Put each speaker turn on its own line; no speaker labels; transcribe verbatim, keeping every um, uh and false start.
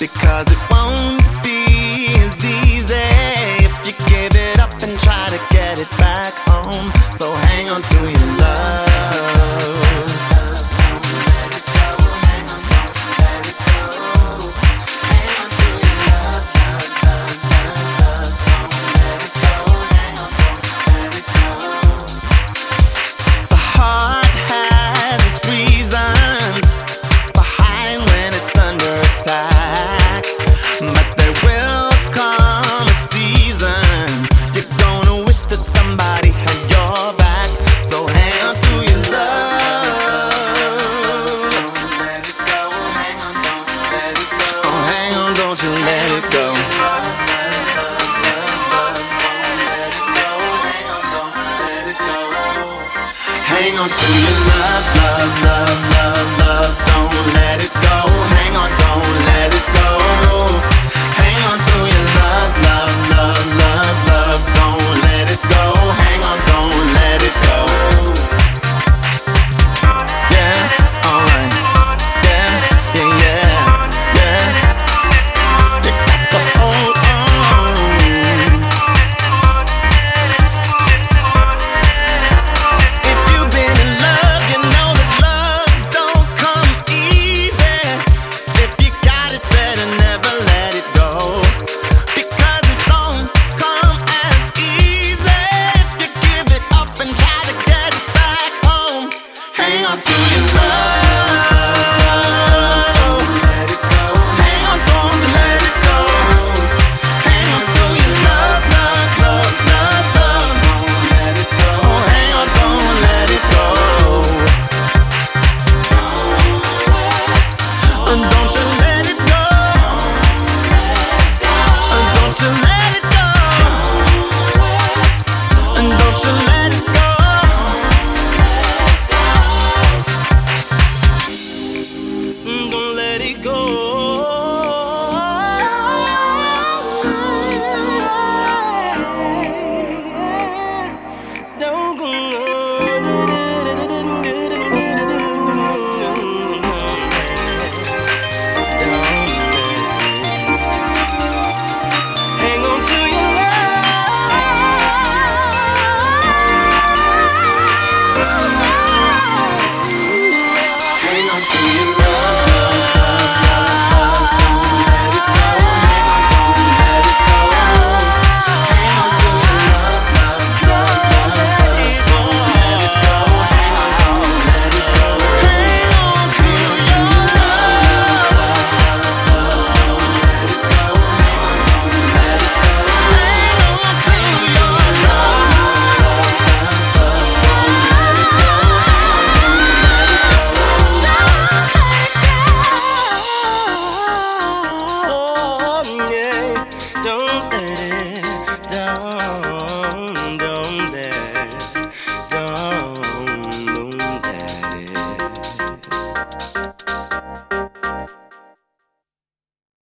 because it won't be as easy if you give it up and try to get it back home. So hang on to your love. But there will come a season you're gonna wish that somebody had your back. So hang on to your love. Don't let it go. Hang on, don't let it go. Oh, hang on, don't you let it go. Hang on to your